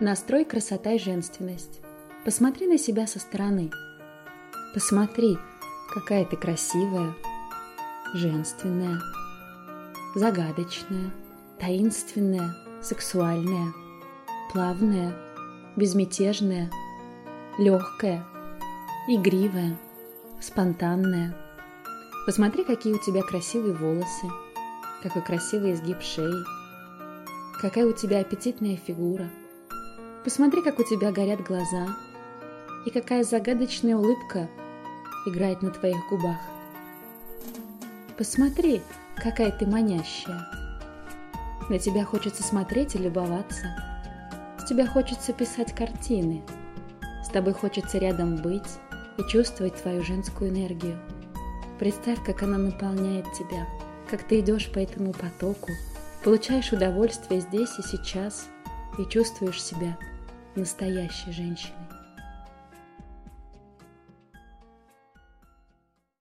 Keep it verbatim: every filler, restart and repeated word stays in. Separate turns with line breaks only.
Настрой красота и женственность. Посмотри на себя со стороны. Посмотри, какая ты красивая, женственная, загадочная, таинственная, сексуальная, плавная, безмятежная, легкая, игривая, спонтанная. Посмотри, какие у тебя красивые волосы, какой красивый изгиб шеи, какая у тебя аппетитная фигура. Посмотри, как у тебя горят глаза и какая загадочная улыбка играет на твоих губах. Посмотри, какая ты манящая. На тебя хочется смотреть и любоваться. С тебя хочется писать картины. С тобой хочется рядом быть и чувствовать твою женскую энергию. Представь, как она наполняет тебя, как ты идешь по этому потоку, получаешь удовольствие здесь и сейчас и чувствуешь себя настоящей женщиной.